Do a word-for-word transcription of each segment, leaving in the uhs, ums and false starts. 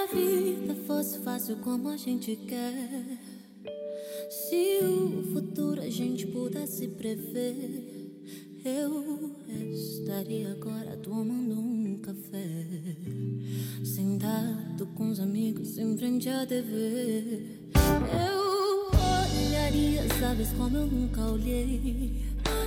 vida fosse fácil como a gente quer, se o futuro a gente pudesse prever, eu estaria agora tomando um café, sentado com os amigos em frente à T V. Eu olharia, sabes como eu nunca olhei,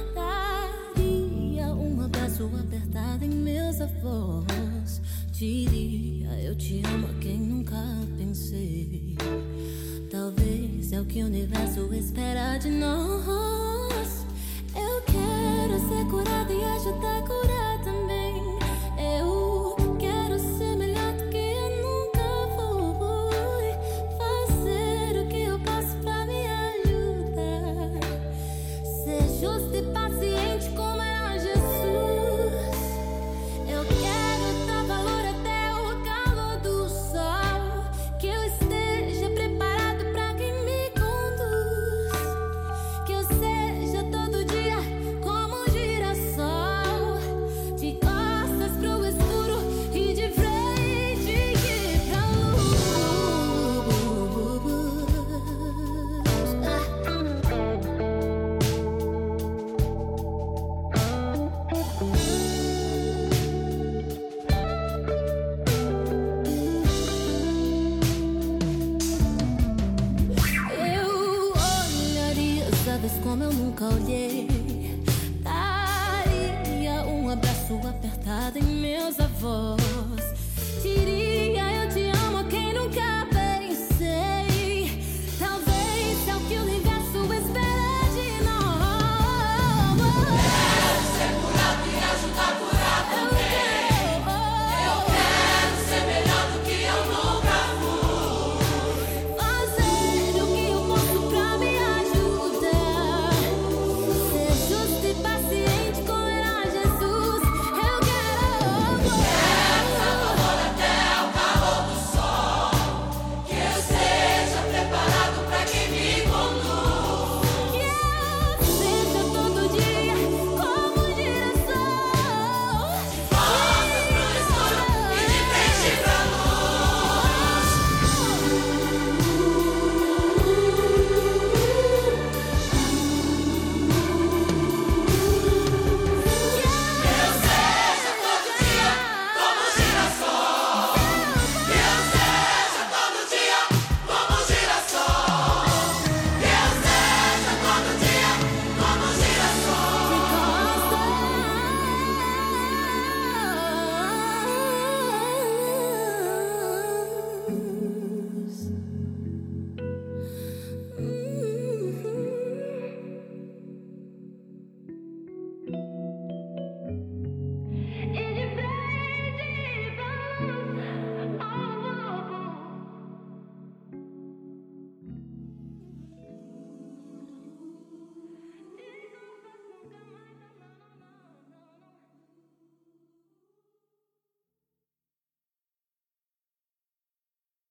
daria um abraço apertado em meus avós, diria eu te amo a quem nunca pensei. Talvez é o que o universo espera de nós. Eu quero ser curada e ajudar a curar também. Eu quero ser melhor do que eu nunca fui, fazer o que eu posso pra me ajudar, ser justo e paciente como era Jesus. Eu quero dar valor até o calor do sol, que eu esteja preparado pra quem me conduz, que eu seja todo dia como um girassol, de costas pro escuro e de frente pra luz. Eu olharia, sabes como eu nunca olhei, daria um abraço apertado em meus avós, diria